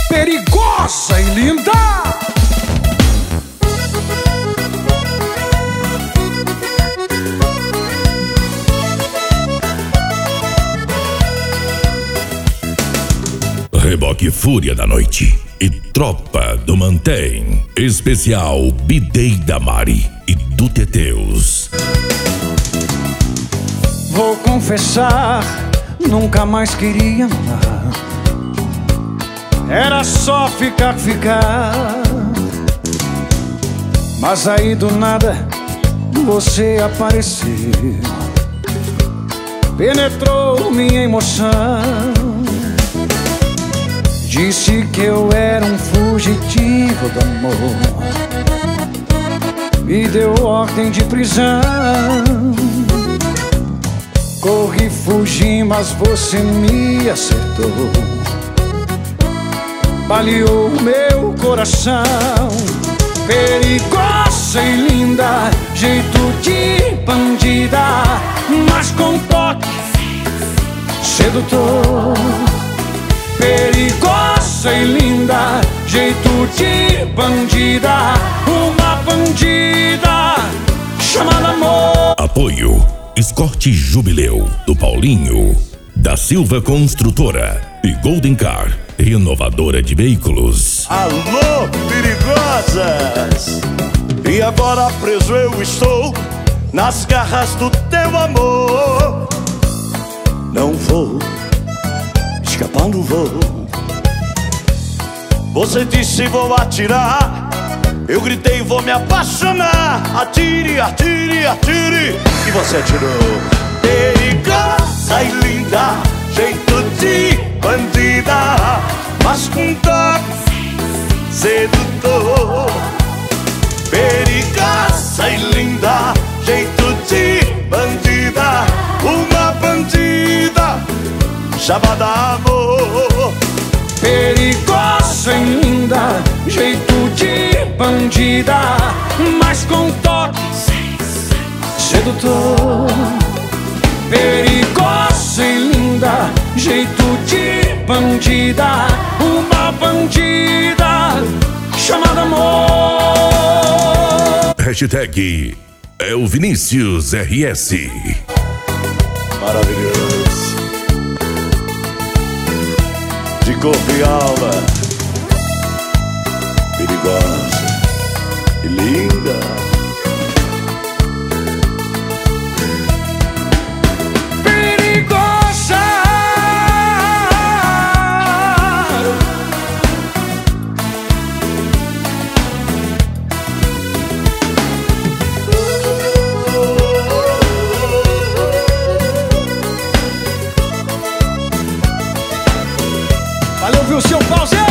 perigosa e linda. Reboque Fúria da Noite e Tropa do Mantém. Especial Bidei da Mari e do Teteus. Vou confessar, nunca mais queria amar. Era só ficar. Mas aí do nada você apareceu, penetrou minha emoção. Disse que eu era um fugitivo do amor, me deu ordem de prisão. Corri, fugi, mas você me acertou, baleou meu coração. Perigosa e linda, jeito de bandida, mas com toque sedutor. Perigosa e linda, jeito de bandida, uma bandida chamada amor. Apoio Escorte Jubileu do Paulinho, da Silva Construtora e Golden Car, renovadora de veículos. Alô, perigosas! E agora preso eu estou nas garras do teu amor. Não vou escapar, não vou. Você disse vou atirar, eu gritei vou me apaixonar. Atire, atire, atire, e você atirou. Perigosa e linda, jeito de bandida, mas com toque sedutor. Perigosa e linda, jeito de bandida, uma bandida chamada amor. Perigosa e linda, jeito de bandida, mas com toque sedutor. Perigosa e linda, jeito de bandida, uma bandida chamada amor. Hashtag é o Vinícius RS. Maravilhoso, de corpo e alma, perigosa e linda. Perigosa, valeu, viu, seu pauzinho?